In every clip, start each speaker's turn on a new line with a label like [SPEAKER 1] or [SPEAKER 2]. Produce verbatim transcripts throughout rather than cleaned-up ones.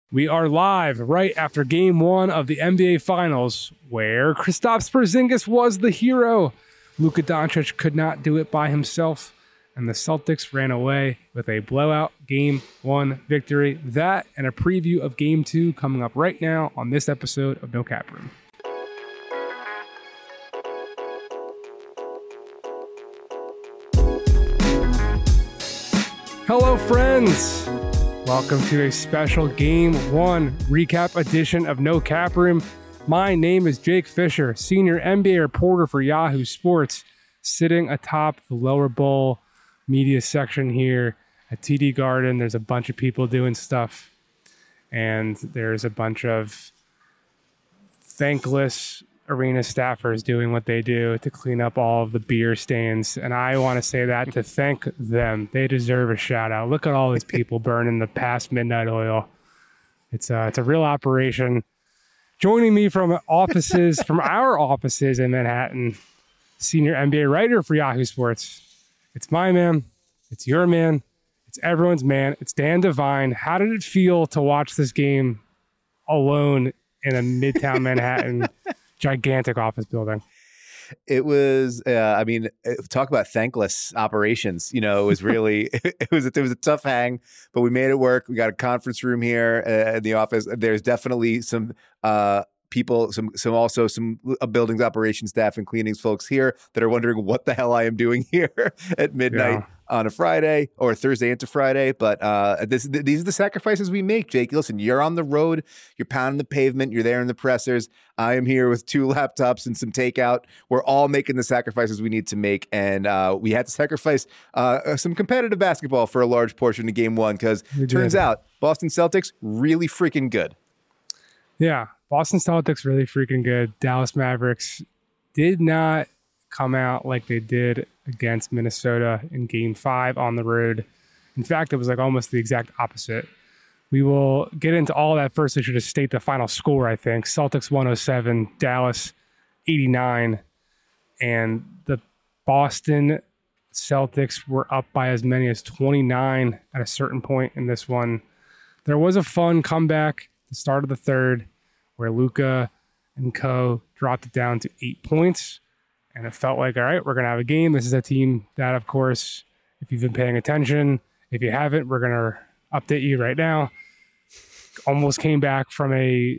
[SPEAKER 1] We are live right after game one of the N B A Finals, where Kristaps Porzingis was the hero. Luka Doncic could not do it by himself, and the Celtics ran away with a blowout game one victory. That and a preview of game two coming up right now on this episode of No Cap Room. Hello, friends. Welcome to a special Game one recap edition of No Cap Room. My name is Jake Fisher, senior N B A reporter for Yahoo Sports, sitting atop the lower bowl media section here at T D Garden. There's a bunch of people doing stuff, and there's a bunch of thankless arena staffers doing what they do to clean up all of the beer stains. And I want to say that to thank them. They deserve a shout out. Look at all these people burning the past midnight oil. It's a, it's a real operation. Joining me from offices, from our offices in Manhattan, senior N B A writer for Yahoo Sports. It's my man. It's your man. It's everyone's man. It's Dan Devine. How did it feel to watch this game alone in a Midtown Manhattan gigantic office building?
[SPEAKER 2] It was, uh, I mean, talk about thankless operations. You know, it was really, it was, it was a tough hang, but we made it work. We got a conference room here uh, in the office. There's definitely some uh, people, some, some also some uh, buildings operations staff and cleanings folks here that are wondering what the hell I am doing here at midnight. Yeah. On a Friday or Thursday into Friday. But uh, this, th- these are the sacrifices we make, Jake. Listen, you're on the road, you're pounding the pavement, you're there in the pressers. I am here with two laptops and some takeout. We're all making the sacrifices we need to make. And uh, we had to sacrifice uh, some competitive basketball for a large portion of game one because turns out Boston Celtics really freaking good.
[SPEAKER 1] Yeah, Boston Celtics really freaking good. Dallas Mavericks did not come out like they did against Minnesota in game five on the road. In fact, it was like almost the exact opposite. We will get into all that first. I should just state the final score, I think. Celtics one oh seven, Dallas eighty-nine. And the Boston Celtics were up by as many as twenty-nine at a certain point in this one. There was a fun comeback at the start of the third where Luka and co dropped it down to eight points. And it felt like, all right, we're going to have a game. This is a team that, of course, if you've been paying attention, if you haven't, we're going to update you right now. Almost came back from a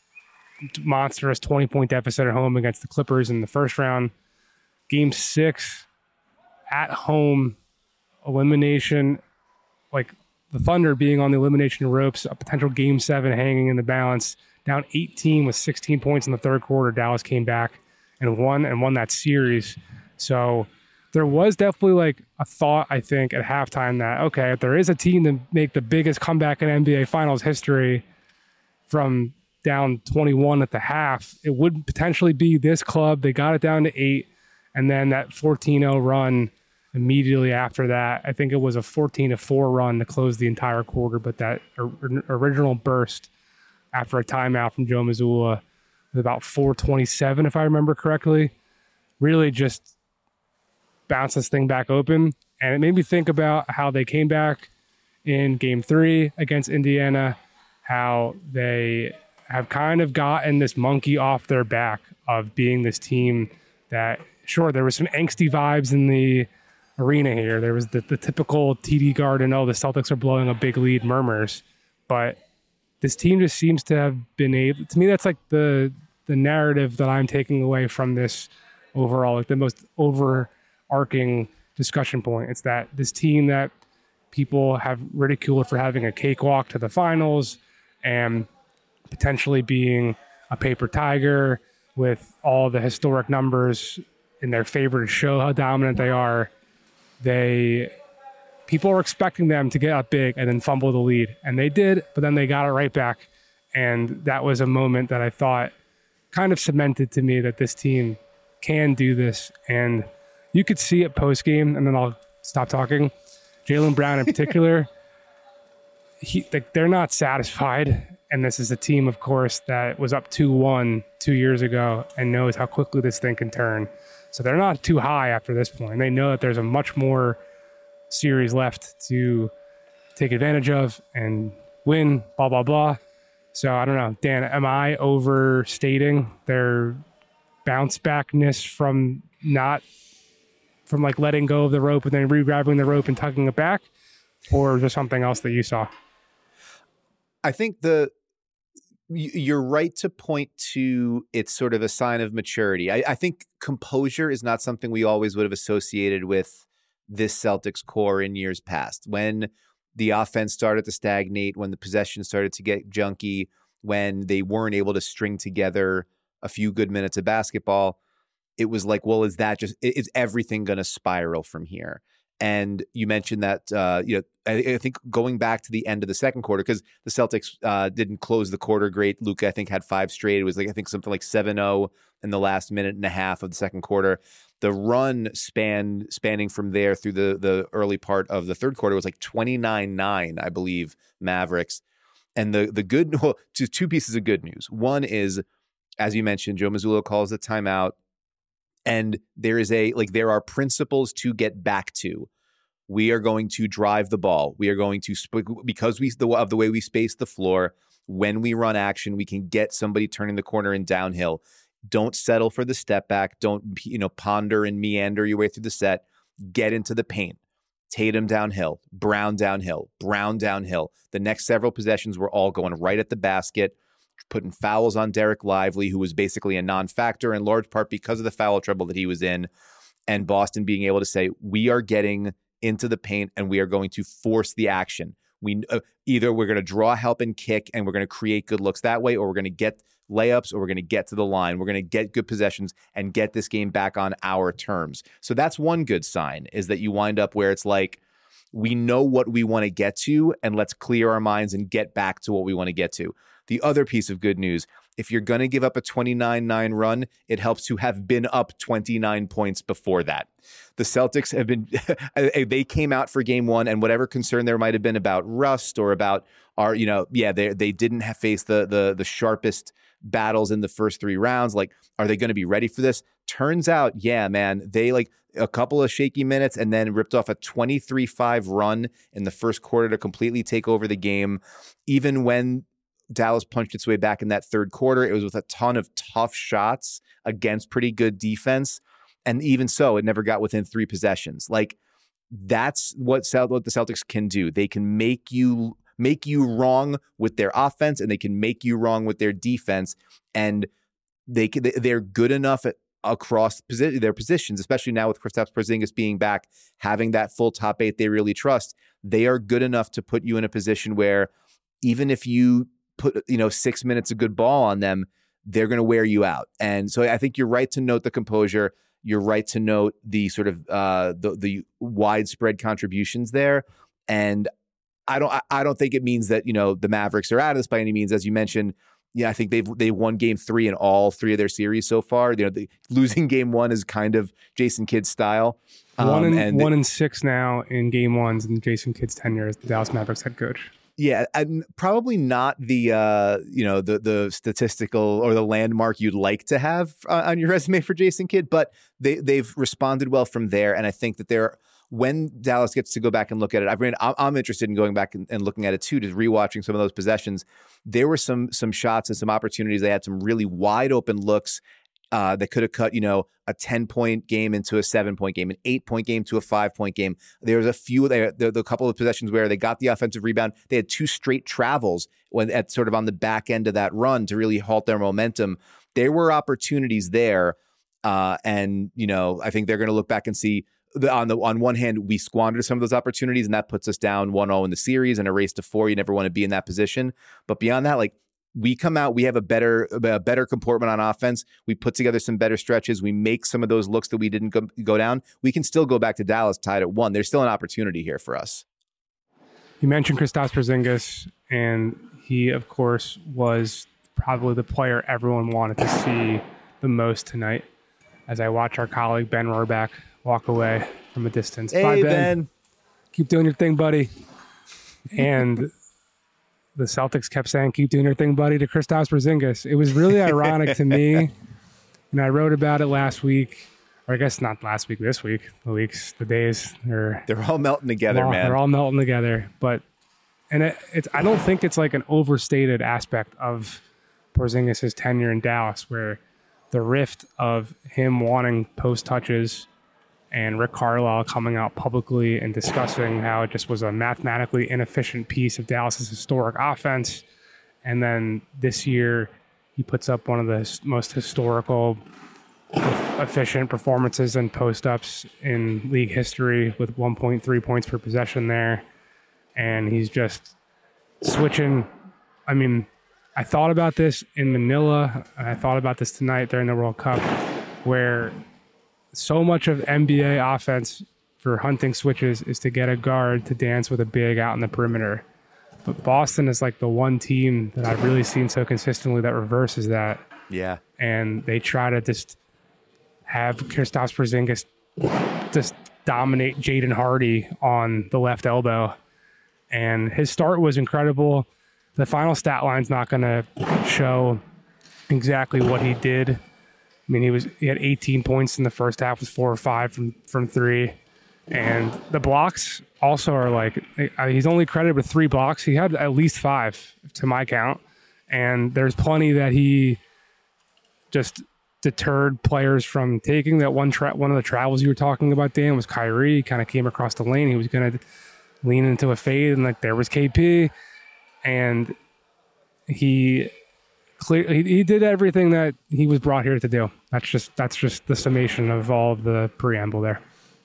[SPEAKER 1] monstrous twenty-point deficit at home against the Clippers in the first round. Game six, at home, elimination, like the Thunder being on the elimination ropes, a potential game seven hanging in the balance. Down eighteen with sixteen points in the third quarter, Dallas came back and won and won that series. So there was definitely like a thought, I think, at halftime that, okay, if there is a team to make the biggest comeback in N B A Finals history from down twenty-one at the half, it would potentially be this club. They got it down to eight, and then that fourteen oh run immediately after that. I think it was a fourteen to four run to close the entire quarter, but that or- original burst after a timeout from Joe Mazzulla, about four twenty-seven, if I remember correctly, really just bounced this thing back open. And it made me think about how they came back in game three against Indiana, how they have kind of gotten this monkey off their back of being this team that, sure, there was some angsty vibes in the arena here. There was the, the typical T D Garden, oh, the Celtics are blowing a big lead murmurs. But this team just seems to have been able, to me, that's like the the narrative that I'm taking away from this overall, like the most overarching discussion point. It's that this team that people have ridiculed for having a cakewalk to the finals and potentially being a paper tiger with all the historic numbers in their favor to show how dominant they are. They people are expecting them to get up big and then fumble the lead. And they did, but then they got it right back. And that was a moment that I thought kind of cemented to me that this team can do this. And you could see it post-game, and then I'll stop talking. Jaylen Brown in particular, he, like, they're not satisfied. And this is a team, of course, that was up two one two years ago and knows how quickly this thing can turn. So they're not too high after this point. They know that there's a much more series left to take advantage of and win, blah, blah, blah. So I don't know, Dan, am I overstating their bounce backness from not from like letting go of the rope and then re-grabbing the rope and tugging it back, or is there something else that you saw?
[SPEAKER 2] I think the you're right to point to it's sort of a sign of maturity. I, I think composure is not something we always would have associated with this Celtics core in years past. When the offense started to stagnate, when the possession started to get junky, when they weren't able to string together a few good minutes of basketball, it was like, well, is that just, is everything going to spiral from here? And you mentioned that, uh, you know, I, I think going back to the end of the second quarter, because the Celtics uh, didn't close the quarter great. Luka, I think, had five straight. It was like, I think something like seven oh in the last minute and a half of the second quarter. The run span spanning from there through the, the early part of the third quarter was like twenty-nine nine, I believe, Mavericks. And the, the good, well, two, two pieces of good news. One is, as you mentioned, Joe Mazzulla calls the timeout. And there is a, like, there are principles to get back to. We are going to drive the ball. We are going to, because we, the, of the way we space the floor, when we run action, we can get somebody turning the corner and downhill. Don't settle for the step back. Don't, you know, ponder and meander your way through the set. Get into the paint. Tatum downhill, Brown downhill, Brown downhill. The next several possessions were all going right at the basket, putting fouls on Derek Lively, who was basically a non-factor in large part because of the foul trouble that he was in, and Boston being able to say, we are getting into the paint and we are going to force the action. We uh, either we're going to draw help and kick and we're going to create good looks that way, or we're going to get layups, or we're going to get to the line. We're going to get good possessions and get this game back on our terms. So that's one good sign, is that you wind up where it's like, we know what we want to get to, and let's clear our minds and get back to what we want to get to. The other piece of good news, if you're going to give up a twenty-nine nine run, it helps to have been up twenty-nine points before that. The Celtics have been, they came out for game one, and whatever concern there might have been about rust or about our, you know, yeah, they they didn't have faced the the the sharpest battles in the first three rounds. Like, are they going to be ready for this? Turns out, yeah, man, they like a couple of shaky minutes and then ripped off a twenty-three five run in the first quarter to completely take over the game. Even when Dallas punched its way back in that third quarter, it was with a ton of tough shots against pretty good defense. And even so, it never got within three possessions. Like, that's what, what the Celtics can do. They can make you make you wrong with their offense, and they can make you wrong with their defense. And they can, they're good enough at, across posi- their positions, especially now with Kristaps Porzingis being back, having that full top eight they really trust. They are good enough to put you in a position where even if you put, you know, six minutes of good ball on them, they're going to wear you out. And so I think you're right to note the composure. You're right to note the sort of uh, the the widespread contributions there. And I don't I don't think it means that, you know, the Mavericks are out of this by any means. As you mentioned, yeah, I think they've they won game three in all three of their series so far. You know, the, losing game one is kind of Jason Kidd's style.
[SPEAKER 1] Um, one in
[SPEAKER 2] and
[SPEAKER 1] one in six now in game ones in Jason Kidd's tenure as the Dallas Mavericks head coach.
[SPEAKER 2] Yeah, and probably not the uh, you know the the statistical or the landmark you'd like to have uh, on your resume for Jason Kidd, but they they've responded well from there, and I think that they're when Dallas gets to go back and look at it. I mean, I'm, I'm interested in going back and, and looking at it too, just rewatching some of those possessions. There were some some shots and some opportunities. They had some really wide open looks uh, that could have cut, you know, a ten point game into a seven point game, an eight point game to a five point game. There was a few, there, there, there a couple of possessions where they got the offensive rebound. They had two straight travels when at sort of on the back end of that run to really halt their momentum. There were opportunities there. Uh, and, you know, I think they're going to look back and see the, on the, on one hand, we squandered some of those opportunities, and that puts us down one oh in the series and a race to four. You never want to be in that position. But beyond that, like, we come out, we have a better a better comportment on offense. We put together some better stretches. We make some of those looks that we didn't go, go down. We can still go back to Dallas tied at one. There's still an opportunity here for us.
[SPEAKER 1] You mentioned Kristaps Porzingis, and he, of course, was probably the player everyone wanted to see the most tonight. As I watch our colleague Ben Rohrbach walk away from a distance.
[SPEAKER 2] Hey,
[SPEAKER 1] Bye, Ben.
[SPEAKER 2] Ben.
[SPEAKER 1] Keep doing your thing, buddy. And the Celtics kept saying, keep doing your thing, buddy, to Kristaps Porzingis. It was really ironic to me. And I wrote about it last week, or I guess not last week, this week. The weeks, the days. They're,
[SPEAKER 2] they're all melting together,
[SPEAKER 1] all,
[SPEAKER 2] man.
[SPEAKER 1] They're all melting together. But and it, it's I don't think it's like an overstated aspect of Porzingis' tenure in Dallas, where the rift of him wanting post touches and Rick Carlisle coming out publicly and discussing how it just was a mathematically inefficient piece of Dallas's historic offense. And then this year, he puts up one of the his- most historical, efficient performances in post-ups in league history with one point three points per possession there. And he's just switching. I mean, I thought about this in Manila, and I thought about this tonight during the World Cup, where so much of N B A offense for hunting switches is to get a guard to dance with a big out in the perimeter. But Boston is like the one team that I've really seen so consistently that reverses that.
[SPEAKER 2] Yeah.
[SPEAKER 1] And they try to just have Kristaps Porzingis just dominate Jaden Hardy on the left elbow. And his start was incredible. The final stat line's not going to show exactly what he did. I mean, he was he had eighteen points in the first half, was four or five from, from three. And the blocks also are like, he's only credited with three blocks. He had at least five to my count. And there's plenty that he just deterred players from taking. That one tra- one of the travels you were talking about, Dan, was Kyrie. He kind of came across the lane. He was going to lean into a fade, and like there was K P. And he clear he, he did everything that he was brought here to do. That's just that's just the summation of all of the preamble there.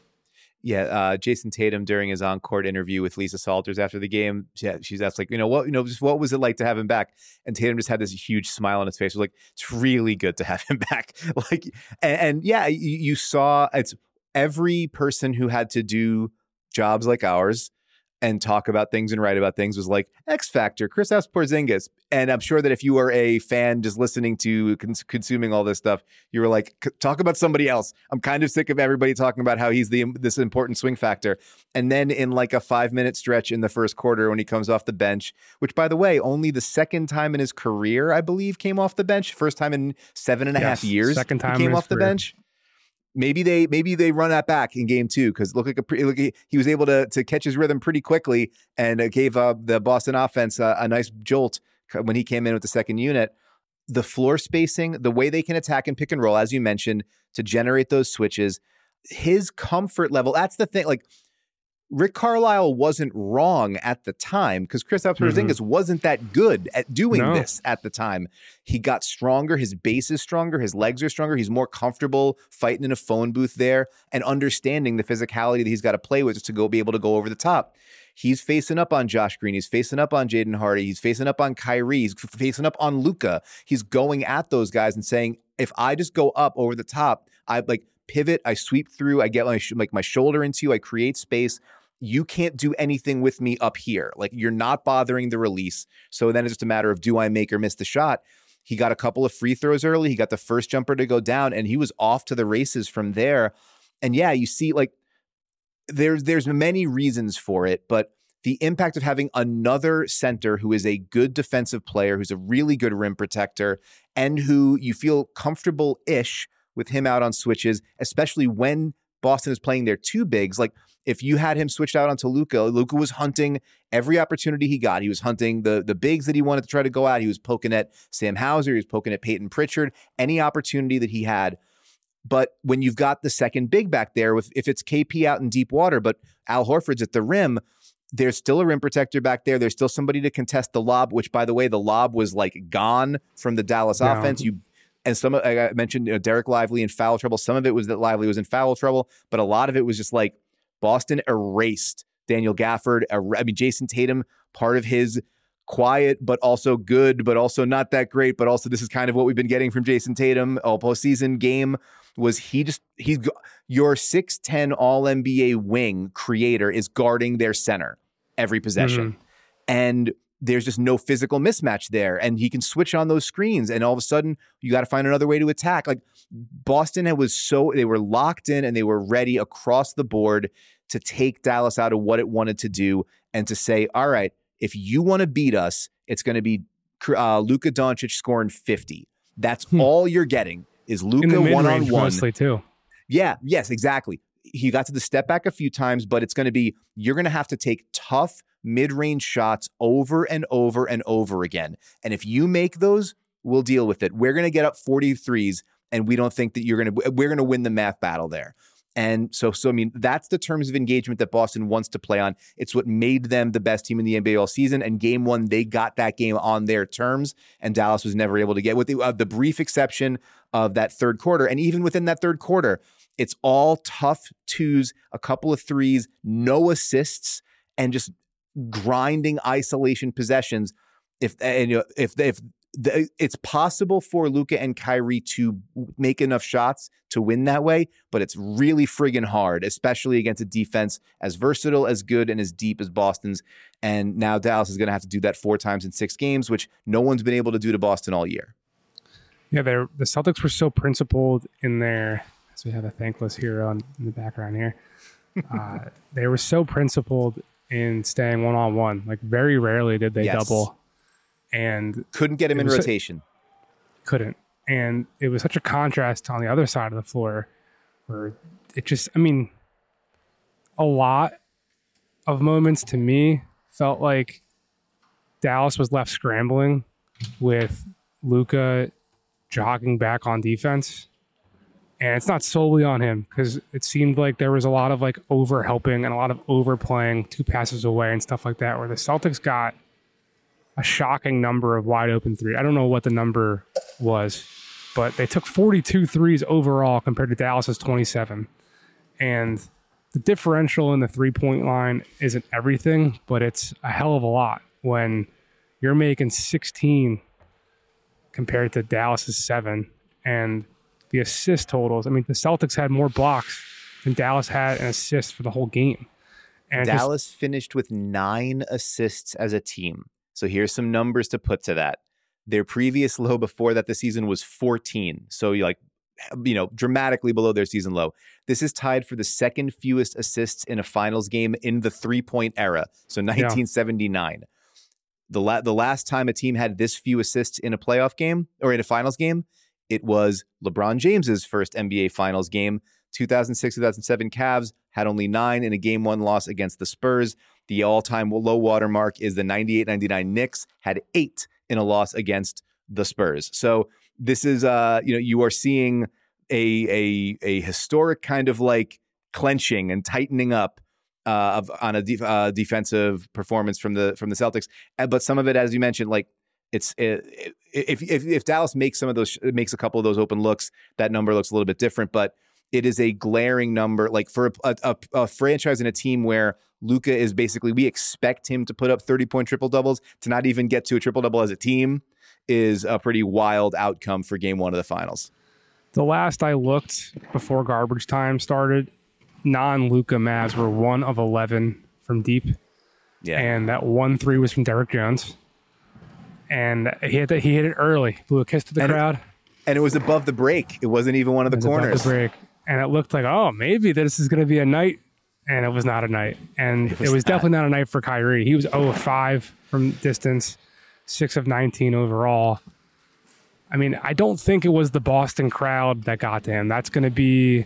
[SPEAKER 2] Yeah, uh, Jason Tatum during his on-court interview with Lisa Salters after the game, yeah, she's asked like, you know, what, you know, just what was it like to have him back? And Tatum just had this huge smile on his face. It was like, it's really good to have him back. Like, and, and yeah, you, you saw it's every person who had to do jobs like ours and talk about things and write about things was like X Factor, Kristaps Porzingis. And I'm sure that if you were a fan just listening to cons- consuming all this stuff, you were like, talk about somebody else. I'm kind of sick of everybody talking about how he's the this important swing factor. And then in like a five minute stretch in the first quarter when he comes off the bench, which by the way, only the second time in his career, I believe, came off the bench. First time in seven and a
[SPEAKER 1] Yes,
[SPEAKER 2] half years,
[SPEAKER 1] second time
[SPEAKER 2] he came
[SPEAKER 1] in his
[SPEAKER 2] off the
[SPEAKER 1] career.
[SPEAKER 2] bench. Maybe they maybe they run that back in game two because look like a pretty, look, he, he was able to to catch his rhythm pretty quickly and uh, gave uh, the Boston offense uh, a nice jolt when he came in with the second unit. The floor spacing, the way they can attack and pick and roll, as you mentioned, to generate those switches, his comfort level. That's the thing. Like Rick Carlisle wasn't wrong at the time because Kristaps Porzingis mm-hmm. wasn't that good at doing
[SPEAKER 1] no.
[SPEAKER 2] this at the time. He got stronger. His base is stronger. His legs are stronger. He's more comfortable fighting in a phone booth there and understanding the physicality that he's got to play with just to go be able to go over the top. He's facing up on Josh Green. He's facing up on Jaden Hardy. He's facing up on Kyrie. He's facing up on Luka. He's going at those guys and saying, if I just go up over the top, I like pivot, I sweep through, I get my like my shoulder into you, I create space. You can't do anything with me up here. Like you're not bothering the release. So then it's just a matter of do I make or miss the shot? He got a couple of free throws early. He got the first jumper to go down and he was off to the races from there. And yeah, you see like there's, there's many reasons for it, but the impact of having another center who is a good defensive player, who's a really good rim protector and who you feel comfortable-ish with him out on switches, especially when Boston is playing their two bigs. Like if you had him switched out onto Luka, Luka was hunting every opportunity he got. He was hunting the, the bigs that he wanted to try to go at. He was poking at Sam Hauser. He was poking at Peyton Pritchard, any opportunity that he had. But when you've got the second big back there, with if it's K P out in deep water, but Al Horford's at the rim, there's still a rim protector back there. There's still somebody to contest the lob, which by the way, the lob was like gone from the Dallas yeah. offense. You And some, I mentioned you know, Derek Lively in foul trouble. Some of it was that Lively was in foul trouble, but a lot of it was just like Boston erased Daniel Gafford. I mean, Jason Tatum, part of his quiet, but also good, but also not that great. But also this is kind of what we've been getting from Jason Tatum all postseason game was he just, he's your six ten all N B A wing creator is guarding their center every possession. Mm-hmm. And there's just no physical mismatch there. And he can switch on those screens. And all of a sudden, you got to find another way to attack. Like Boston was so, they were locked in and they were ready across the board to take Dallas out of what it wanted to do and to say, all right, if you want to beat us, it's going to be uh, Luka Doncic scoring fifty. That's hmm. all you're getting is Luka one-on-one.
[SPEAKER 1] Mostly too.
[SPEAKER 2] Yeah, yes, exactly. He got to the step back a few times, but it's going to be, you're going to have to take tough, mid-range shots over and over and over again. And if you make those, we'll deal with it. We're going to get up forty-threes, and we don't think that you're going to, we're going to win the math battle there. And so, so I mean, that's the terms of engagement that Boston wants to play on. It's what made them the best team in the N B A all season. And game one, they got that game on their terms, and Dallas was never able to get, with the, uh, the brief exception of that third quarter. And even within that third quarter, it's all tough twos, a couple of threes, no assists, and just grinding isolation possessions. If and you know, if if the, it's possible for Luka and Kyrie to make enough shots to win that way, but it's really friggin' hard, especially against a defense as versatile, as good, and as deep as Boston's. And now Dallas is going to have to do that four times in six games, which no one's been able to do to Boston all year.
[SPEAKER 1] Yeah, the Celtics were so principled in their, so we have a thankless hero in the background here. Uh, they were so principled in staying one-on-one. Like, very rarely did they yes. double. And
[SPEAKER 2] couldn't get him in rotation.
[SPEAKER 1] A, couldn't. And it was such a contrast on the other side of the floor where it just, I mean, a lot of moments to me felt like Dallas was left scrambling with Luka jogging back on defense. And it's not solely on him, because it seemed like there was a lot of like over helping and a lot of overplaying two passes away and stuff like that, where the Celtics got a shocking number of wide open three. I don't know what the number was, but they took forty-two threes overall compared to Dallas's twenty-seven. And the differential in the three-point line isn't everything, but it's a hell of a lot when you're making sixteen compared to Dallas's seven. And the assist totals, I mean, the Celtics had more blocks than Dallas had an assist for the whole game. And
[SPEAKER 2] Dallas
[SPEAKER 1] just,
[SPEAKER 2] finished with nine assists as a team. So here's some numbers to put to that. Their previous low before that this season was fourteen. So you like, you know, dramatically below their season low. This is tied for the second fewest assists in a finals game in the three-point era. So nineteen seventy-nine. Yeah. The, la- the last time a team had this few assists in a playoff game or in a finals game, it was LeBron James's first N B A finals game. two thousand six two thousand seven Cavs had only nine in a game one loss against the Spurs. The all-time low water mark is the ninety-eight ninety-nine Knicks, had eight in a loss against the Spurs. So this is, uh, you know, you are seeing a a a historic kind of like clenching and tightening up uh, of on a def- uh, defensive performance from the from the Celtics. But some of it, as you mentioned, like it's it, if if if Dallas makes some of those makes a couple of those open looks, that number looks a little bit different. But it is a glaring number, like for a, a, a franchise and a team where Luka is basically, we expect him to put up thirty-point triple-doubles. To not even get to a triple-double as a team is a pretty wild outcome for game one of the finals.
[SPEAKER 1] The last I looked before garbage time started, non-Luka Mavs were one of eleven from deep. Yeah. And that one three was from Derrick Jones. And he hit, the, he hit it early, blew a kiss to the
[SPEAKER 2] and
[SPEAKER 1] crowd.
[SPEAKER 2] It, and it was above the break. It wasn't even one of the
[SPEAKER 1] it was
[SPEAKER 2] corners.
[SPEAKER 1] Above the break. And it looked like, oh, maybe this is going to be a night. And it was not a night. And it was, it was not. definitely not a night for Kyrie. He was zero of five from distance, six of nineteen overall. I mean, I don't think it was the Boston crowd that got to him. That's going to be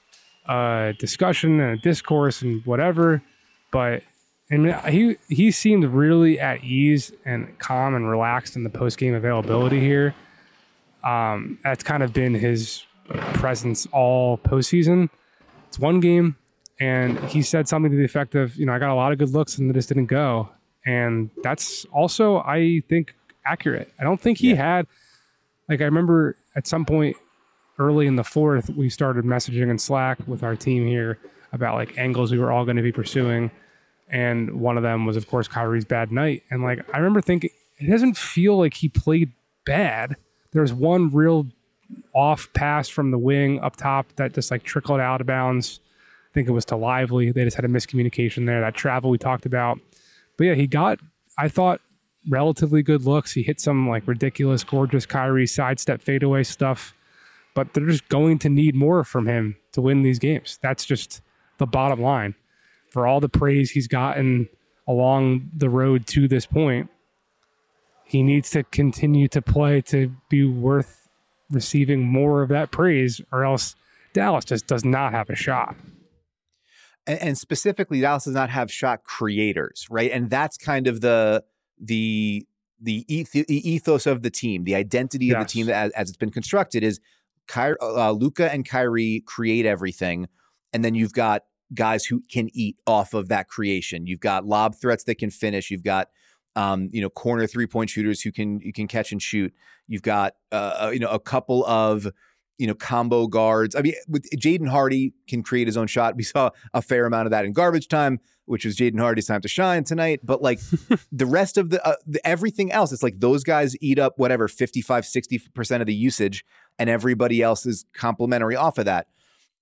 [SPEAKER 1] a discussion and a discourse and whatever. But I mean, he, he seemed really at ease and calm and relaxed in the post-game availability here. Um, that's kind of been his presence all postseason. It's one game. And he said something to the effect of, you know, I got a lot of good looks and they just didn't go. And that's also, I think, accurate. I don't think he yeah. had, like, I remember at some point early in the fourth, we started messaging in Slack with our team here about, like, angles we were all going to be pursuing. And one of them was, of course, Kyrie's bad night. And, like, I remember thinking, it doesn't feel like he played bad. There was one real off pass from the wing up top that just, like, trickled out of bounds. I think it was to Lively. They just had a miscommunication there. That travel we talked about. But yeah, he got, I thought, relatively good looks. He hit some like ridiculous, gorgeous Kyrie sidestep fadeaway stuff. But they're just going to need more from him to win these games. That's just the bottom line. For all the praise he's gotten along the road to this point, he needs to continue to play to be worth receiving more of that praise, or else Dallas just does not have a shot.
[SPEAKER 2] and, and specifically, Dallas does not have shot creators, right? And that's kind of the the the, eth- the ethos of the team, the identity yes. of the team as, as it's been constructed is Ky- uh, Luka and Kyrie create everything, and then you've got guys who can eat off of that creation. You've got lob threats that can finish. You've got um, you know corner three point shooters who can you can catch and shoot. You've got uh, you know a couple of you know combo guards. I mean, with Jaden Hardy can create his own shot. We saw a fair amount of that in garbage time, which was Jaden Hardy's time to shine tonight. But like the rest of the, uh, the everything else, it's like those guys eat up whatever fifty-five, sixty percent of the usage, and everybody else is complimentary off of that.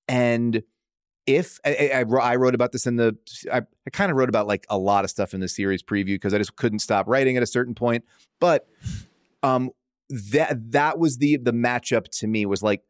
[SPEAKER 2] And if I, I, I wrote about this in the, I, I kind of wrote about like a lot of stuff in the series preview because I just couldn't stop writing at a certain point. But um, that that was the the matchup to me was like,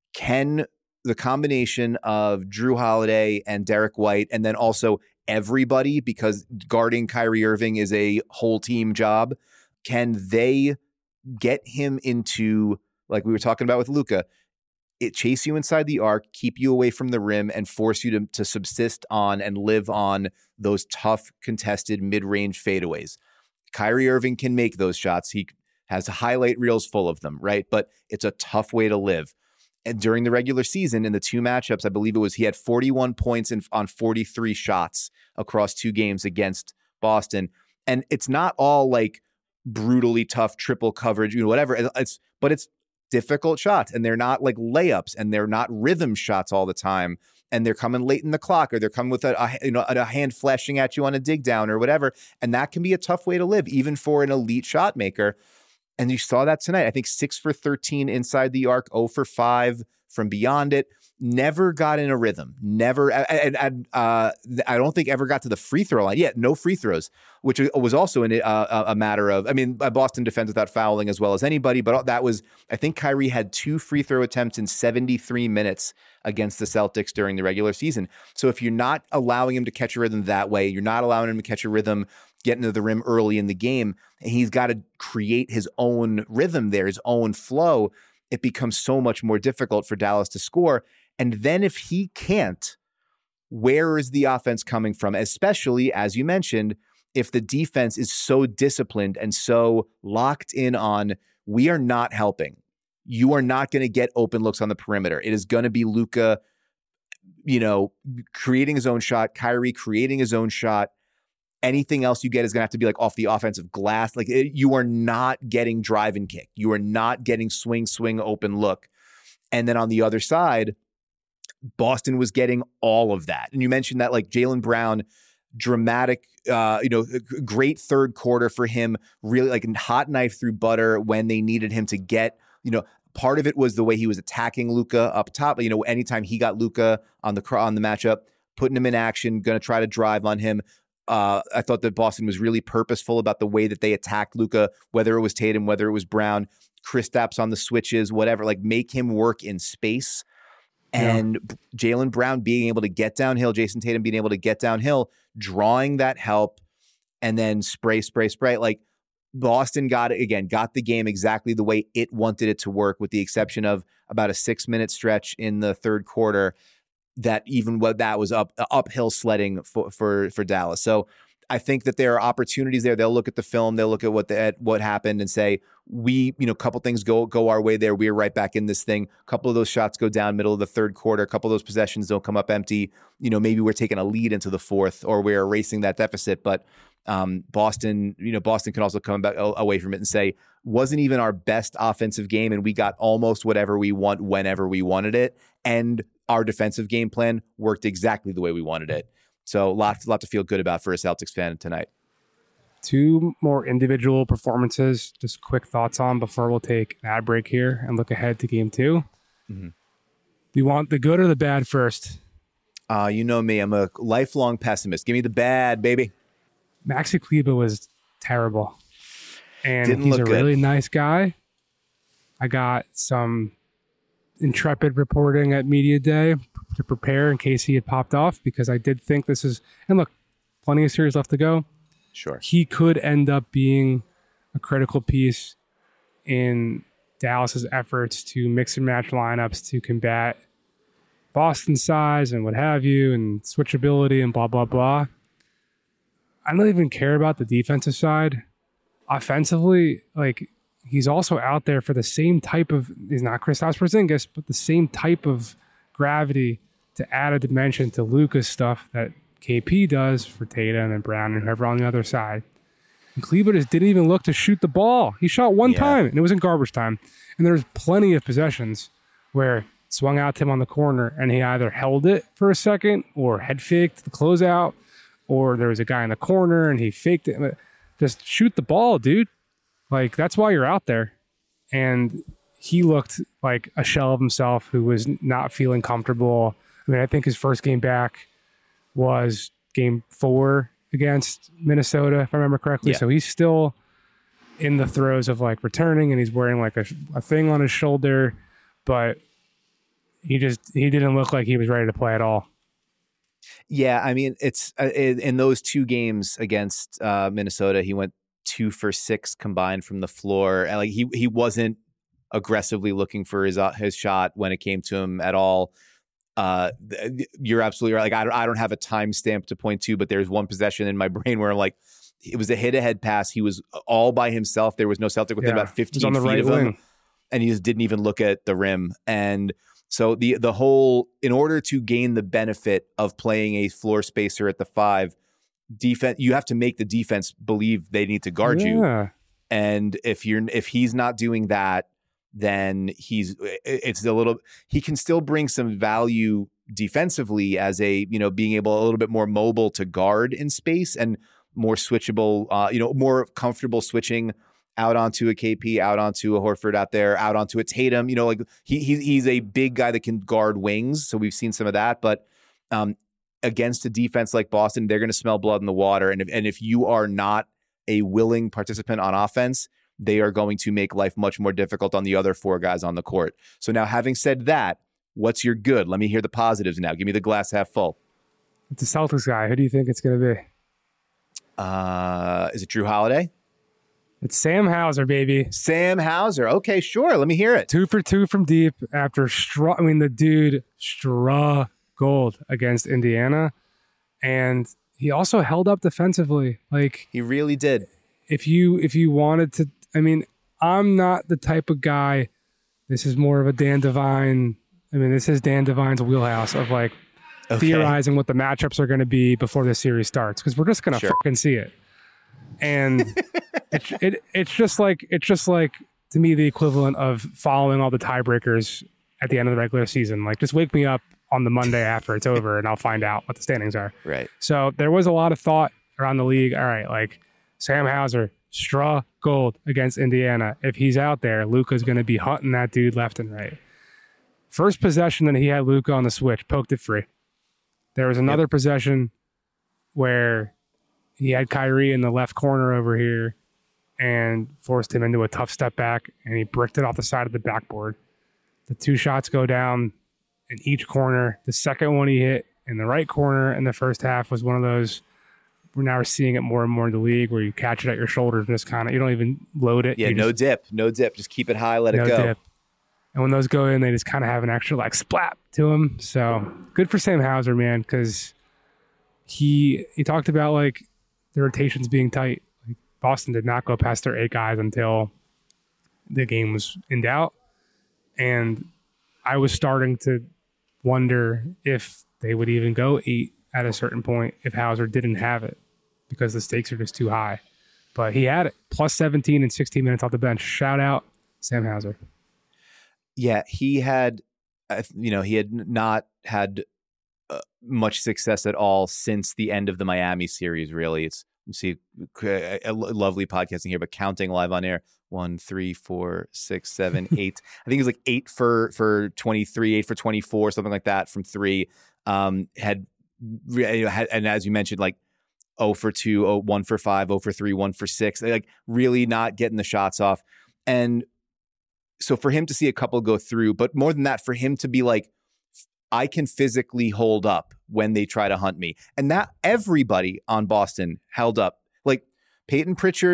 [SPEAKER 2] can the combination of Drew Holiday and Derek White, and then also everybody, because guarding Kyrie Irving is a whole team job, can they get him into, like we were talking about with Luka, it chase you inside the arc, keep you away from the rim, and force you to, to subsist on and live on those tough, contested mid-range fadeaways. Kyrie Irving can make those shots. He has highlight reels full of them, right? But it's a tough way to live. And during the regular season, in the two matchups, I believe it was he had forty-one points in, on forty-three shots across two games against Boston. And it's not all like brutally tough triple coverage, you know, whatever. It's but it's difficult shots, and they're not like layups, and they're not rhythm shots all the time, and they're coming late in the clock, or they're coming with a, a you know a hand flashing at you on a dig down or whatever. And that can be a tough way to live, even for an elite shot maker. And you saw that tonight. I think six for thirteen inside the arc, zero for five from beyond it. Never got in a rhythm. Never. And uh, I don't think ever got to the free throw line. Yeah, no free throws, which was also in, uh, a matter of, I mean, Boston defends without fouling as well as anybody, but that was, I think Kyrie had two free throw attempts in seventy-three minutes against the Celtics during the regular season. So if you're not allowing him to catch a rhythm that way, you're not allowing him to catch a rhythm getting to the rim early in the game, and he's got to create his own rhythm there, his own flow, it becomes so much more difficult for Dallas to score. And then if he can't, where is the offense coming from? Especially, as you mentioned, if the defense is so disciplined and so locked in on, we are not helping. You are not going to get open looks on the perimeter. It is going to be Luka, you know, creating his own shot, Kyrie creating his own shot. Anything else you get is going to have to be like off the offensive glass. Like it, you are not getting drive and kick. You are not getting swing, swing, open look. And then on the other side, Boston was getting all of that. And you mentioned that like Jaylen Brown, dramatic, uh, you know, great third quarter for him, really like a hot knife through butter when they needed him to get, you know, part of it was the way he was attacking Luka up top. You know, anytime he got Luka on the on the matchup, putting him in action, going to try to drive on him. Uh, I thought that Boston was really purposeful about the way that they attacked Luka, whether it was Tatum, whether it was Brown, Kristaps on the switches, whatever, like make him work in space. And yeah. Jaylen Brown being able to get downhill, Jason Tatum being able to get downhill, drawing that help, and then spray, spray, spray. Like Boston got it again, got the game exactly the way it wanted it to work, with the exception of about a six minute stretch in the third quarter. That even what that was up uphill sledding for, for for Dallas. So I think that there are opportunities there. They'll look at the film, they'll look at what the at what happened and say, we, you know, a couple things go go our way there. We're right back in this thing. A couple of those shots go down middle of the third quarter. A couple of those possessions don't come up empty. You know, maybe we're taking a lead into the fourth, or we're erasing that deficit. But um, Boston, you know, Boston can also come back away from it and say, wasn't even our best offensive game, and we got almost whatever we want whenever we wanted it. And our defensive game plan worked exactly the way we wanted it. So a lot, a lot to feel good about for a Celtics fan tonight.
[SPEAKER 1] Two more individual performances, just quick thoughts on before we'll take an ad break here and look ahead to game two. Mm-hmm. Do you want the good or the bad first?
[SPEAKER 2] Uh, you know me. I'm a lifelong pessimist. Give me the bad, baby.
[SPEAKER 1] Maxi Kleber was terrible. And
[SPEAKER 2] Didn't
[SPEAKER 1] he's
[SPEAKER 2] look
[SPEAKER 1] a
[SPEAKER 2] good.
[SPEAKER 1] really nice guy. I got some intrepid reporting at Media Day to prepare in case he had popped off, because I did think this is, and look, plenty of series left to go.
[SPEAKER 2] Sure.
[SPEAKER 1] He could end up being a critical piece in Dallas's efforts to mix and match lineups to combat Boston size and what have you, and switchability and blah, blah, blah. I don't even care about the defensive side. Offensively, like, he's also out there for the same type of, he's not Kristaps Porzingis, but the same type of gravity to add a dimension to Luka's stuff that K P does for Tatum and Brown and whoever on the other side. And Kleber just didn't even look to shoot the ball. He shot one yeah. time, and it was in garbage time. And there's plenty of possessions where it swung out to him on the corner, and he either held it for a second or head faked the closeout, or there was a guy in the corner and he faked it. Just shoot the ball, dude. Like, that's why you're out there. And he looked like a shell of himself who was not feeling comfortable. I mean, I think his first game back was game four against Minnesota, if I remember correctly. Yeah. So he's still in the throes of like returning, and he's wearing like a, a thing on his shoulder, but he just, he didn't look like he was ready to play at all.
[SPEAKER 2] Yeah. I mean, it's uh, in, in those two games against uh, Minnesota, he went two for six combined from the floor. And like he, he wasn't aggressively looking for his, uh, his shot when it came to him at all. Uh, you're absolutely right. Like, I don't, I don't have a timestamp to point to, but there's one possession in my brain where I'm like, it was a hit ahead pass. He was all by himself. There was no Celtic within yeah, about fifteen on the feet right of him, wing. And he just didn't even look at the rim. And so the, the whole, in order to gain the benefit of playing a floor spacer at the five, defense, you have to make the defense believe they need to guard
[SPEAKER 1] yeah.
[SPEAKER 2] you. And if you're, if he's not doing that, then he's, it's a little, he can still bring some value defensively as a, you know, being able a little bit more mobile to guard in space and more switchable, uh, you know, more comfortable switching out onto a K P, out onto a Horford out there, out onto a Tatum, you know, like he, he he's a big guy that can guard wings. So we've seen some of that, but um, against a defense like Boston, they're going to smell blood in the water. And if, and if you are not a willing participant on offense, they are going to make life much more difficult on the other four guys on the court. So now, having said that, what's your good? Let me hear the positives now. Give me the glass half full.
[SPEAKER 1] It's a Celtics guy. Who do you think it's going to be?
[SPEAKER 2] Uh, is it Drew Holiday?
[SPEAKER 1] It's Sam Hauser, baby.
[SPEAKER 2] Sam Hauser. Okay, sure. Let me hear it.
[SPEAKER 1] Two for two from deep after straw. I mean, the dude struggled against Indiana, and he also held up defensively. Like,
[SPEAKER 2] he really did.
[SPEAKER 1] If you if you wanted to, I mean, I'm not the type of guy. This is more of a Dan Devine. I mean, this is Dan Devine's wheelhouse of like okay. theorizing what the matchups are going to be before the series starts, because we're just going to sure. fucking see it. And it, it it's just like it's just like to me the equivalent of following all the tiebreakers at the end of the regular season. Like, just wake me up on the Monday after it's over, and I'll find out what the standings are.
[SPEAKER 2] Right.
[SPEAKER 1] So there was a lot of thought around the league. All right, like, Sam Hauser struggled against Indiana. If he's out there, Luka's going to be hunting that dude left and right. First possession that he had Luka on the switch, poked it free. There was another yep. possession where he had Kyrie in the left corner over here and forced him into a tough step back, and he bricked it off the side of the backboard. The two shots go down in each corner. The second one he hit in the right corner in the first half was one of those, we're now seeing it more and more in the league, where you catch it at your shoulders and just kind of, you don't even load it.
[SPEAKER 2] Yeah,
[SPEAKER 1] you
[SPEAKER 2] no
[SPEAKER 1] just,
[SPEAKER 2] dip, no dip. Just keep it high, let
[SPEAKER 1] no
[SPEAKER 2] it go.
[SPEAKER 1] Dip. And when those go in, they just kind of have an extra like splat to them. So good for Sam Hauser, man, because he he talked about like the rotations being tight. Like, Boston did not go past their eight guys until the game was in doubt, and I was starting to wonder if they would even go eight at a certain point if Hauser didn't have it, because the stakes are just too high. But he had it, plus seventeen in sixteen minutes off the bench. Shout out Sam Hauser.
[SPEAKER 2] Yeah, he had, uh, you know, he had not had uh, much success at all since the end of the Miami series, really. It's, you see, a, a lovely podcasting here, but counting live on air. One, three, four, six, seven, eight. I think it was like eight for, for twenty-three, eight for twenty-four, something like that from three. Um, had, had, and as you mentioned, like zero for two, oh, one for five, zero for three, one for six, like really not getting the shots off. And so for him to see a couple go through, but more than that, for him to be like, I can physically hold up when they try to hunt me. And that everybody on Boston held up. Like, Peyton Pritchard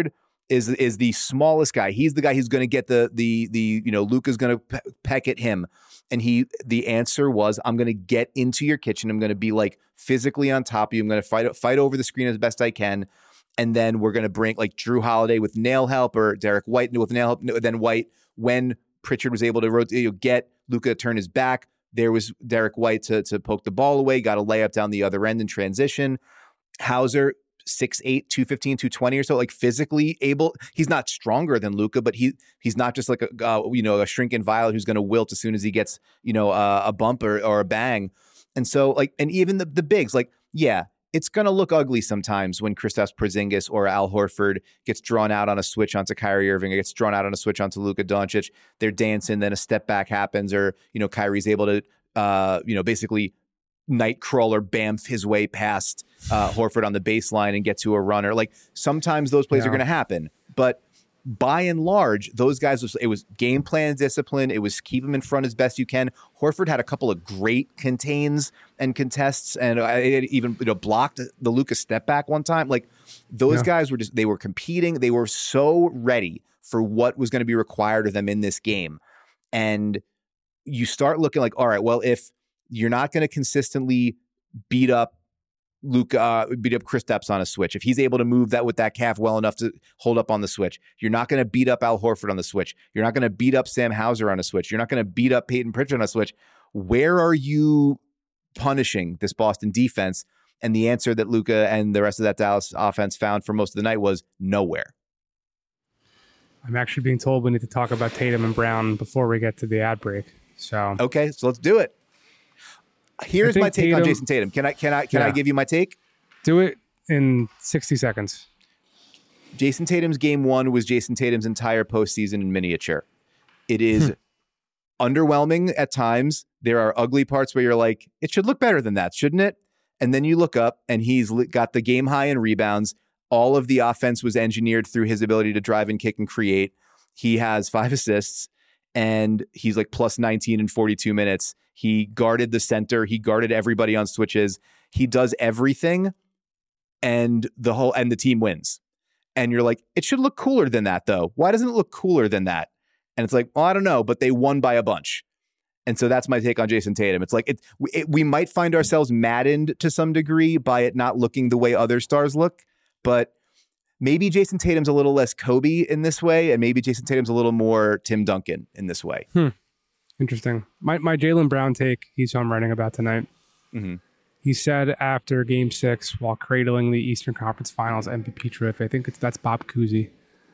[SPEAKER 2] is is the smallest guy. He's the guy who's going to get the the the you know Luka's going to pe- peck at him, and he the answer was, I'm going to get into your kitchen. I'm going to be like physically on top of you. I'm going to fight fight over the screen as best I can, and then we're going to bring like Drew Holiday with nail help or Derek White with nail help. Then White, when Pritchard was able to rotate, you know, get Luka to turn his back, there was Derek White to to poke the ball away. Got a layup down the other end in transition. Hauser, six eight, two fifteen, two twenty or so, like physically able. He's not stronger than Luka, but he he's not just like a uh, you know a shrinking violet who's going to wilt as soon as he gets you know uh, a bump or, or a bang. And so like, and even the the bigs, like yeah, it's going to look ugly sometimes when Kristaps Porzingis or Al Horford gets drawn out on a switch onto Kyrie Irving, or gets drawn out on a switch onto Luka Doncic. They're dancing, then a step back happens, or you know Kyrie's able to uh, you know basically Nightcrawler bamf his way past uh, Horford on the baseline and get to a runner. Like sometimes those plays yeah. are going to happen, but by and large, those guys, it was game plan discipline. It was keep them in front as best you can. Horford had a couple of great contains and contests, and it even you know, blocked the Luka step back one time. Like those yeah. guys were just, they were competing. They were so ready for what was going to be required of them in this game. And you start looking like, all right, well, if you're not going to consistently beat up Luka, uh, beat up Kristaps on a switch, if he's able to move that with that calf well enough to hold up on the switch, you're not going to beat up Al Horford on the switch. You're not going to beat up Sam Hauser on a switch. You're not going to beat up Peyton Pritchard on a switch. Where are you punishing this Boston defense? And the answer that Luka and the rest of that Dallas offense found for most of the night was nowhere.
[SPEAKER 1] I'm actually being told we need to talk about Tatum and Brown before we get to the ad break. So
[SPEAKER 2] okay, so let's do it. Here's my take
[SPEAKER 1] Tatum,
[SPEAKER 2] on Jason Tatum. Can I can I can yeah. I give you my take?
[SPEAKER 1] Do it in sixty seconds.
[SPEAKER 2] Jason Tatum's game one was Jason Tatum's entire postseason in miniature. It is underwhelming at times. There are ugly parts where you're like, it should look better than that, shouldn't it? And then you look up and he's got the game high in rebounds. All of the offense was engineered through his ability to drive and kick and create. He has five assists and he's like plus nineteen in forty-two minutes. He guarded the center. He guarded everybody on switches. He does everything, and the whole and the team wins. And you're like, it should look cooler than that, though. Why doesn't it look cooler than that? And it's like, well, I don't know, but they won by a bunch. And so that's my take on Jason Tatum. It's like it, it, we might find ourselves maddened to some degree by it not looking the way other stars look, but maybe Jason Tatum's a little less Kobe in this way, and maybe Jason Tatum's a little more Tim Duncan in this way.
[SPEAKER 1] Hmm. Interesting. My my Jaylen Brown take, he's who I'm writing about tonight. Mm-hmm. He said after game six, while cradling the Eastern Conference Finals M V P trophy, I think it's, that's Bob Cousy,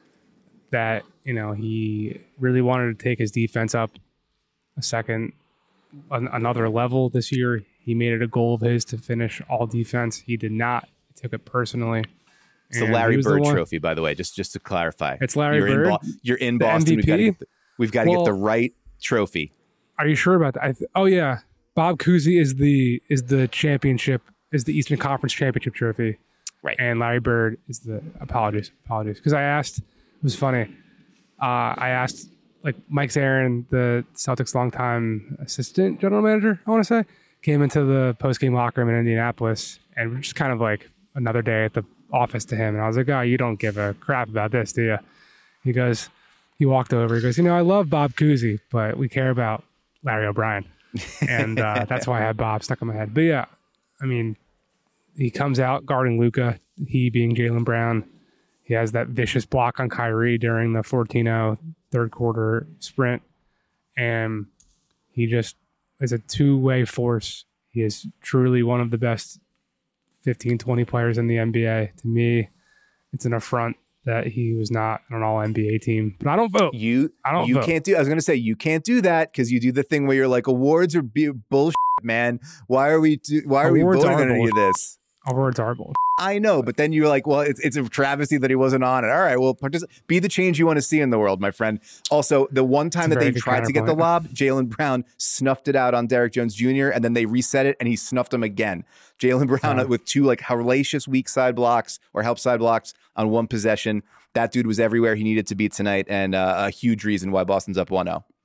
[SPEAKER 1] that, you know, he really wanted to take his defense up a second, an, another level this year. He made it a goal of his to finish all defense. He did not. He took it personally.
[SPEAKER 2] It's the Larry Bird the trophy, by the way, just, just to clarify.
[SPEAKER 1] It's Larry
[SPEAKER 2] you're
[SPEAKER 1] Bird?
[SPEAKER 2] In Bo- you're in Boston. We've got to get the, we've got to well, get the right trophy.
[SPEAKER 1] Are you sure about that? I th- oh yeah, Bob Cousy is the is the championship is the Eastern Conference championship trophy,
[SPEAKER 2] right?
[SPEAKER 1] And Larry Bird is the apologies apologies because I asked, it was funny. Uh, I asked like Mike Zarin, the Celtics longtime assistant general manager, I want to say, came into the post game locker room in Indianapolis, and we're just kind of like another day at the office to him, and I was like, oh, you don't give a crap about this, do you? He goes. He walked over. He goes, you know, I love Bob Cousy, but we care about Larry O'Brien. And uh, that's why I had Bob stuck in my head. But yeah, I mean, he comes out guarding Luka, he being Jaylen Brown. He has that vicious block on Kyrie during the fourteen oh third quarter sprint. And he just is a two-way force. He is truly one of the best fifteen, twenty players in the N B A. To me, it's an affront that he was not on an all N B A team. But I don't vote.
[SPEAKER 2] You,
[SPEAKER 1] I don't
[SPEAKER 2] you
[SPEAKER 1] vote.
[SPEAKER 2] can't do, I was going to say, you can't do that because you do the thing where you're like, awards are be- bullshit, man. Why are we, do, why are awards we voting on any of this?
[SPEAKER 1] Awards are bullshit.
[SPEAKER 2] I know, but then you're like, well, it's it's a travesty that he wasn't on it. All right, well, partic- be the change you want to see in the world, my friend. Also, the one time that they tried to get the lob, Jaylen Brown snuffed it out on Derek Jones Junior, and then they reset it, and he snuffed him again. Jaylen Brown yeah. with two like hellacious weak side blocks or help side blocks on one possession. That dude was everywhere he needed to be tonight, and uh, a huge reason why Boston's up one oh.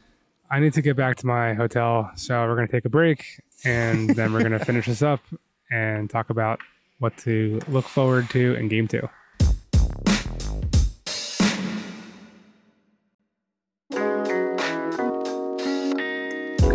[SPEAKER 1] I need to get back to my hotel, so we're going to take a break, and then we're going to finish this up and talk about what to look forward to in game two.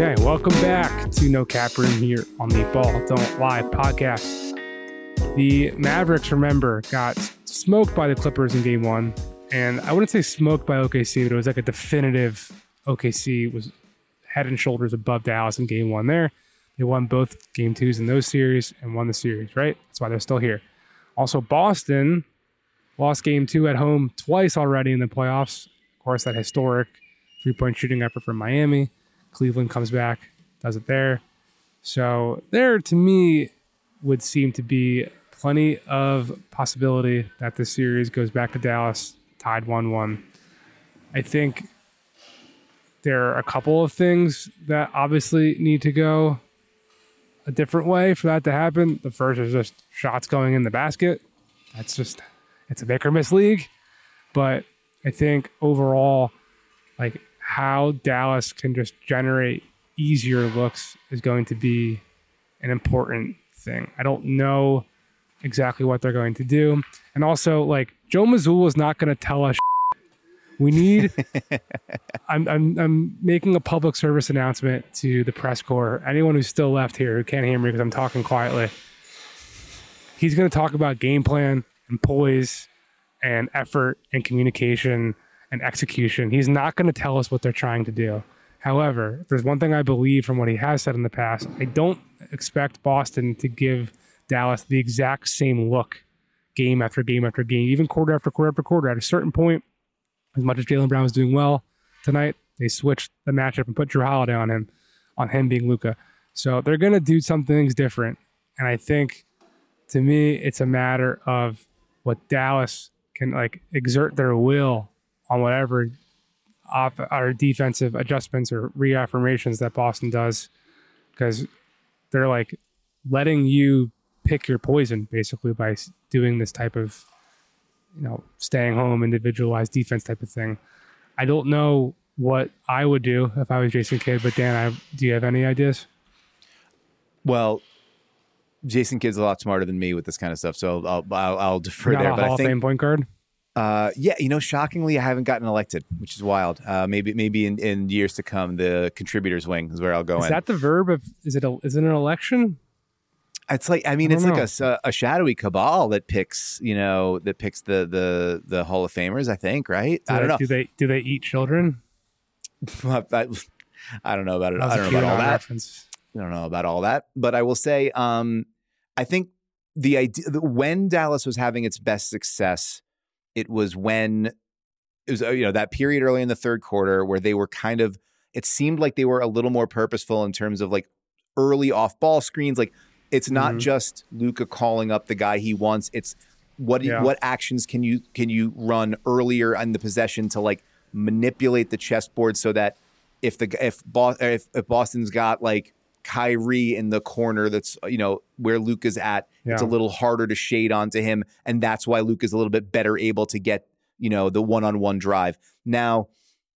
[SPEAKER 1] Okay, welcome back to No Cap Room here on the Ball Don't Lie podcast. The Mavericks, remember, got smoked by the Clippers in game one. And I wouldn't say smoked by O K C, but it was like a definitive O K C was head and shoulders above Dallas in game one there. They won both game twos in those series and won the series, right? That's why they're still here. Also, Boston lost game two at home twice already in the playoffs. Of course, that historic three-point shooting effort from Miami. Cleveland comes back, does it there. So there, to me, would seem to be plenty of possibility that this series goes back to Dallas, tied one one. I think there are a couple of things that obviously need to go a different way for that to happen. The first is just shots going in the basket. That's just, it's a make or miss league. But I think overall, like, how Dallas can just generate easier looks is going to be an important thing. I don't know exactly what they're going to do. And also, like, Joe Mazzulla is not going to tell us shit. We need I'm, I'm I'm making a public service announcement to the press corps. Anyone who's still left here who can't hear me because I'm talking quietly. He's going to talk about game plan and poise and effort and communication and execution. He's not going to tell us what they're trying to do. However, if there's one thing I believe from what he has said in the past, I don't expect Boston to give Dallas the exact same look game after game after game, even quarter after quarter after quarter. At a certain point, as much as Jaylen Brown was doing well tonight, they switched the matchup and put Jrue Holiday on him, on him being Luka. So they're going to do some things different. And I think, to me, it's a matter of what Dallas can, like, exert their will on whatever off our defensive adjustments or reaffirmations that Boston does, because they're like letting you pick your poison basically by doing this type of, you know, staying home, individualized defense type of thing. I don't know what I would do if I was Jason Kidd, but Dan, I, do you have any ideas?
[SPEAKER 2] Well, Jason Kidd's a lot smarter than me with this kind of stuff, so I'll I'll, I'll defer
[SPEAKER 1] Not
[SPEAKER 2] there.
[SPEAKER 1] a
[SPEAKER 2] But
[SPEAKER 1] Hall
[SPEAKER 2] I think
[SPEAKER 1] of Fame point guard.
[SPEAKER 2] Uh, yeah, you know, shockingly, I haven't gotten elected, which is wild. Uh, maybe, maybe in, in years to come, the contributors wing is where I'll go
[SPEAKER 1] is
[SPEAKER 2] in.
[SPEAKER 1] Is that the verb of? Is it a? Is it an election?
[SPEAKER 2] It's like, I mean,
[SPEAKER 1] I
[SPEAKER 2] it's
[SPEAKER 1] know.
[SPEAKER 2] like a, a shadowy cabal that picks, you know, that picks the the the Hall of Famers. I think, right?
[SPEAKER 1] Do
[SPEAKER 2] I
[SPEAKER 1] they,
[SPEAKER 2] don't know.
[SPEAKER 1] Do they do they eat children?
[SPEAKER 2] I, I don't know about it.
[SPEAKER 1] That was
[SPEAKER 2] I
[SPEAKER 1] a
[SPEAKER 2] don't know about all
[SPEAKER 1] QAnon
[SPEAKER 2] that.
[SPEAKER 1] reference.
[SPEAKER 2] I don't know about all that, but I will say, um, I think the idea when Dallas was having its best success, it was when it was, you know, that period early in the third quarter where they were kind of, it seemed like they were a little more purposeful in terms of like early off ball screens. Like, it's not
[SPEAKER 1] Mm-hmm.
[SPEAKER 2] just Luka calling up the guy he wants. It's what
[SPEAKER 1] Yeah.
[SPEAKER 2] what actions can you can you run earlier in the possession to like manipulate the chessboard so that if the if Bo- if, if Boston's got like Kyrie in the corner, that's, you know, where Luka's at,
[SPEAKER 1] Yeah.
[SPEAKER 2] it's a little harder to shade onto him, and that's why Luka's a little bit better able to get, you know, the one-on-one drive. Now,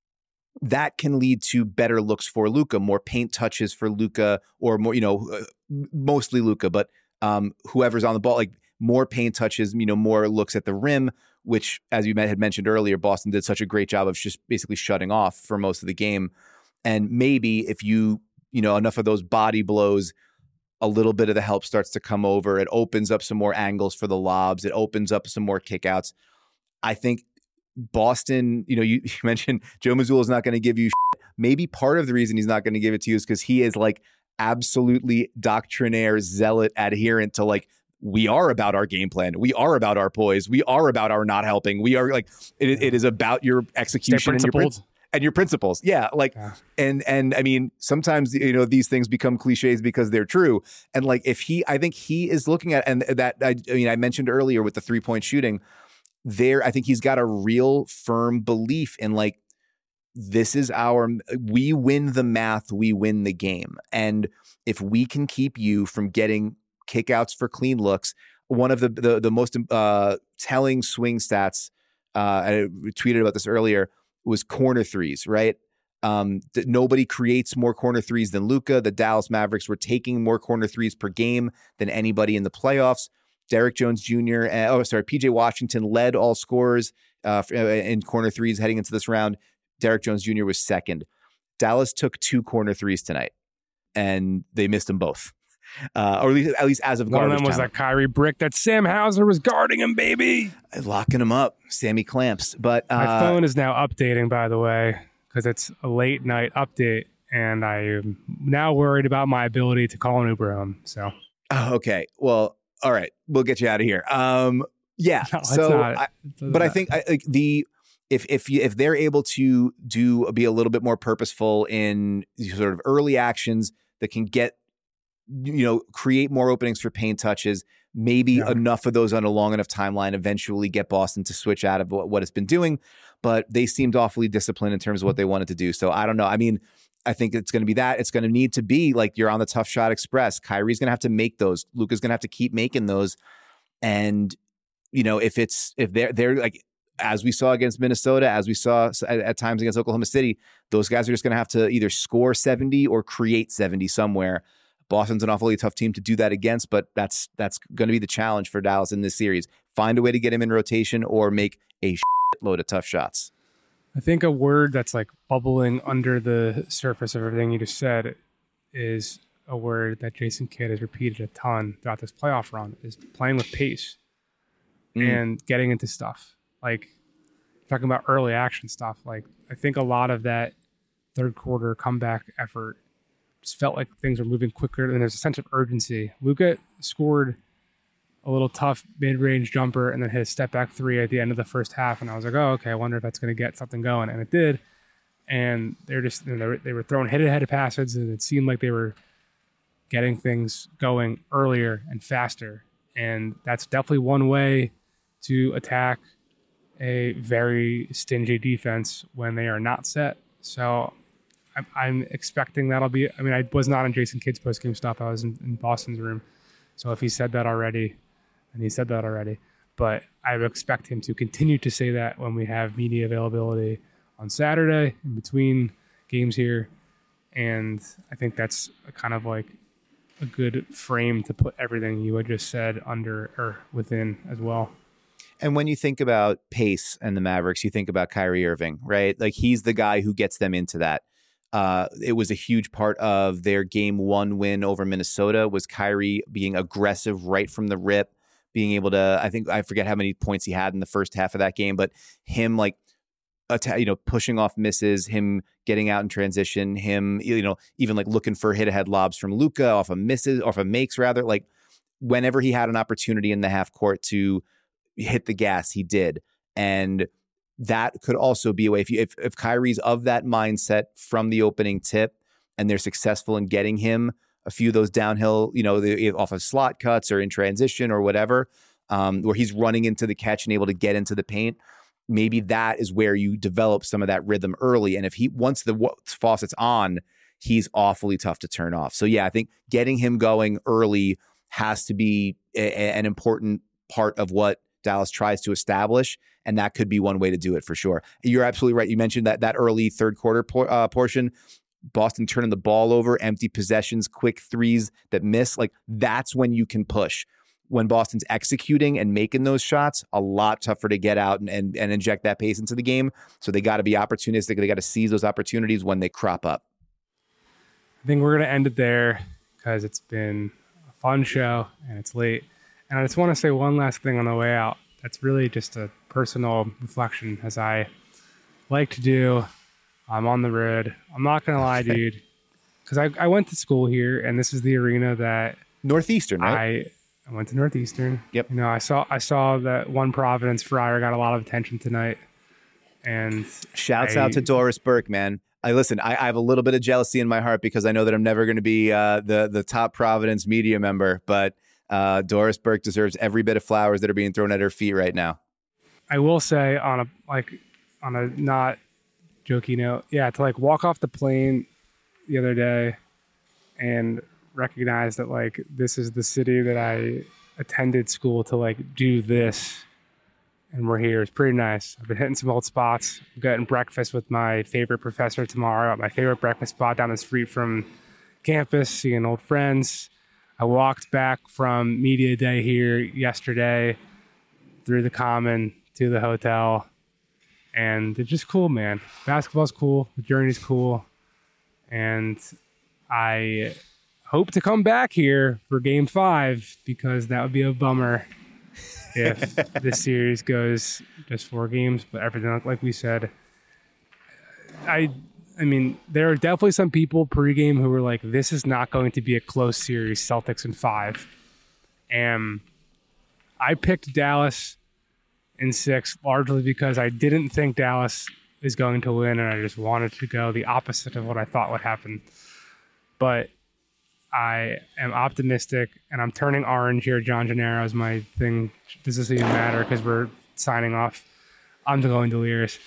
[SPEAKER 2] that can lead to better looks for Luka, more paint touches for Luka, or more, you know, uh, mostly Luka, but um, whoever's on the ball, like more paint touches, you know, more looks at the rim, which, as you had mentioned earlier, Boston did such a great job of just basically shutting off for most of the game. And maybe if you, you know, enough of those body blows, a little bit of the help starts to come over. It opens up some more angles for the lobs. It opens up some more kickouts. I think Boston, you know, you, you mentioned Joe Mazzulla is not going to give you shit. Maybe part of the reason he's not going to give it to you is because he is like absolutely doctrinaire, zealot, adherent to like, we are about our game plan. We are about our poise. We are about our not helping. We are like, it, it is about your execution and your, prin- and your principles. Yeah. Like,
[SPEAKER 1] Yeah.
[SPEAKER 2] and, and I mean, sometimes, you know, these things become cliches because they're true. And like, if he, I think he is looking at, and that, I, I mean, I mentioned earlier with the three point shooting there, I think he's got a real firm belief in like, this is our, we win the math, we win the game. And if we can keep you from getting kickouts for clean looks, one of the the, the most uh, telling swing stats, uh, I tweeted about this earlier, was corner threes, right? Um, that nobody creates more corner threes than Luka. The Dallas Mavericks were taking more corner threes per game than anybody in the playoffs. Derrick Jones Junior, uh, oh, sorry, P J Washington led all scorers uh, in corner threes heading into this round. Derrick Jones Junior was second. Dallas took two corner threes tonight. and they missed them both. Uh, or at least, at least as of
[SPEAKER 1] One
[SPEAKER 2] garbage
[SPEAKER 1] of them was
[SPEAKER 2] time.
[SPEAKER 1] that Kyrie brick that Sam Hauser was guarding him, baby.
[SPEAKER 2] Locking him up, Sammy Clamps. But uh,
[SPEAKER 1] my phone is now updating, by the way, because it's a late night update, and I am now worried about my ability to call an Uber home. So,
[SPEAKER 2] oh, okay, well, all right, we'll get you out of here. Um, yeah.
[SPEAKER 1] No,
[SPEAKER 2] so,
[SPEAKER 1] not,
[SPEAKER 2] I, but I think I, like the if if you, if they're able to do be a little bit more purposeful in sort of early actions that can get, you know, create more openings for paint touches, maybe yeah. enough of those on a long enough timeline eventually get Boston to switch out of what, what it's been doing. But they seemed awfully disciplined in terms of what they wanted to do. So I don't know. I mean, I think it's going to be that. It's going to need to be like you're on the tough shot express. Kyrie's going to have to make those. Luka's going to have to keep making those. And, you know, if it's, if they're, they're like, as we saw against Minnesota, as we saw at, at times against Oklahoma City, those guys are just going to have to either score seventy or create seventy somewhere. Boston's an awfully tough team to do that against, but that's that's going to be the challenge for Dallas in this series. Find a way to get him in rotation or make a load of tough shots.
[SPEAKER 1] I think a word that's like bubbling under the surface of everything you just said is a word that Jason Kidd has repeated a ton throughout this playoff run, is playing with pace mm. and getting into stuff. Like talking about early action stuff. Like I think a lot of that third quarter comeback effort just felt like things were moving quicker and there's a sense of urgency. Luka scored a little tough mid-range jumper and then hit a step back three at the end of the first half. And I was like, oh, okay, I wonder if that's going to get something going. And it did. And they're just, you know, they, were, they were throwing hit-ahead passes and it seemed like they were getting things going earlier and faster. And that's definitely one way to attack a very stingy defense when they are not set. So I'm expecting that'll be, I mean, I was not on Jason Kidd's post-game stuff. I was in, in Boston's room. So if he said that already, and he said that already, but I would expect him to continue to say that when we have media availability on Saturday in between games here. And I think that's a kind of like a good frame to put everything you had just said under or within as well.
[SPEAKER 2] And when you think about pace and the Mavericks, you think about Kyrie Irving, right? Like he's the guy who gets them into that. Uh, it was a huge part of their game one win over Minnesota was Kyrie being aggressive right from the rip, being able to, I think, I forget how many points he had in the first half of that game, but him like, you know, pushing off misses, him getting out in transition, him, you know, even like looking for hit ahead lobs from Luka off of misses, off of makes rather, like whenever he had an opportunity in the half court to hit the gas, he did. And that could also be a way if you, if, if Kyrie's of that mindset from the opening tip and they're successful in getting him a few of those downhill, you know, the, off of slot cuts or in transition or whatever, um, where he's running into the catch and able to get into the paint, maybe that is where you develop some of that rhythm early. And if he, once the faucet's on, he's awfully tough to turn off. So yeah, I think getting him going early has to be a, a, an important part of what Dallas tries to establish, and that could be one way to do it for sure. You're absolutely right. You mentioned that that early third quarter por- uh, portion, Boston turning the ball over, empty possessions, quick threes that miss. Like that's when you can push. When Boston's executing and making those shots, a lot tougher to get out and, and, and inject that pace into the game. So they got to be opportunistic. They got to seize those opportunities when they crop up.
[SPEAKER 1] I think we're going to end it there because it's been a fun show and it's late. And I just want to say one last thing on the way out. That's really just a personal reflection as I like to do. I'm on the road. I'm not going to lie, okay. dude, because I, I went to school here and this is the arena that
[SPEAKER 2] Northeastern, right?
[SPEAKER 1] I, I went to Northeastern.
[SPEAKER 2] Yep.
[SPEAKER 1] You know, I saw I saw that one Providence Friar got a lot of attention tonight. And
[SPEAKER 2] shouts
[SPEAKER 1] I,
[SPEAKER 2] out to Doris Burke, man. I listen, I, I have a little bit of jealousy in my heart because I know that I'm never going to be uh, the the top Providence media member, but uh, Doris Burke deserves every bit of flowers that are being thrown at her feet right now.
[SPEAKER 1] I will say on a like on a not jokey note, yeah, to like walk off the plane the other day and recognize that like this is the city that I attended school to like do this, and we're here. It's pretty nice. I've been hitting some old spots. I'm getting breakfast with my favorite professor tomorrow at my favorite breakfast spot down the street from campus, seeing old friends. I walked back from media day here yesterday through the Common to the hotel, and it's just cool, man. Basketball's cool. The journey's cool, and I hope to come back here for game five because that would be a bummer if this series goes just four games. But everything, like we said, I I mean, there are definitely some people pregame who were like, this is not going to be a close series, Celtics in five. And I picked Dallas in six largely because I didn't think Dallas is going to win, and I just wanted to go the opposite of what I thought would happen. But I am optimistic, and I'm turning orange here. John Gennaro is my thing. Does this even matter? Because we're signing off. I'm going Delirious.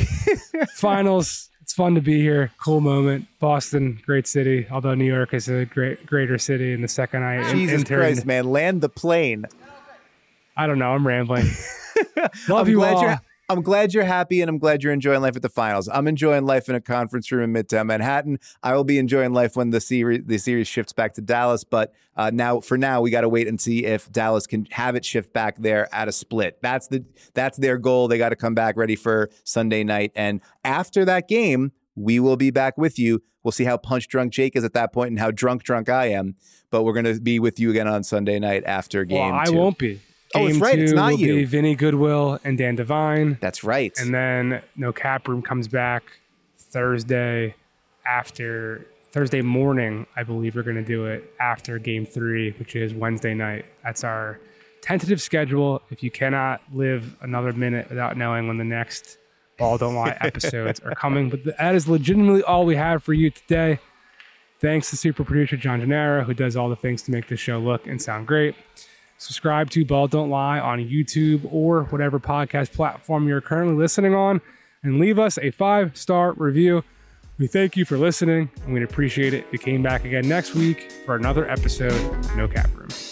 [SPEAKER 1] Finals. It's fun to be here. Cool moment. Boston, great city. Although New York is a great, greater city. And the second I
[SPEAKER 2] Jesus
[SPEAKER 1] interned,
[SPEAKER 2] Christ, man, land the plane.
[SPEAKER 1] I don't know. I'm rambling. Love
[SPEAKER 2] I'm
[SPEAKER 1] you
[SPEAKER 2] glad
[SPEAKER 1] all.
[SPEAKER 2] You're, I'm glad you're happy, and I'm glad you're enjoying life at the finals. I'm enjoying life in a conference room in Midtown Manhattan. I will be enjoying life when the series the series shifts back to Dallas. But uh, now, for now, we got to wait and see if Dallas can have it shift back there at a split. That's the that's their goal. They got to come back ready for Sunday night, and after that game, we will be back with you. We'll see how punch drunk Jake is at that point and how drunk drunk I am. But we're going to be with you again on Sunday night after game
[SPEAKER 1] well, I
[SPEAKER 2] two.
[SPEAKER 1] won't be. Game
[SPEAKER 2] oh, it's right.
[SPEAKER 1] two
[SPEAKER 2] It's not
[SPEAKER 1] will
[SPEAKER 2] you.
[SPEAKER 1] be Vinny Goodwill and Dan Devine.
[SPEAKER 2] That's right.
[SPEAKER 1] And then No Cap Room comes back Thursday after Thursday morning. I believe we're going to do it after game three, which is Wednesday night. That's our tentative schedule. If you cannot live another minute without knowing when the next Ball Don't Lie episodes are coming, but that is legitimately all we have for you today. Thanks to super producer John Gennaro, who does all the things to make this show look and sound great. Subscribe to Ball Don't Lie on YouTube or whatever podcast platform you're currently listening on, and leave us a five-star review. We thank you for listening, and we'd appreciate it if you came back again next week for another episode of No Cap Room.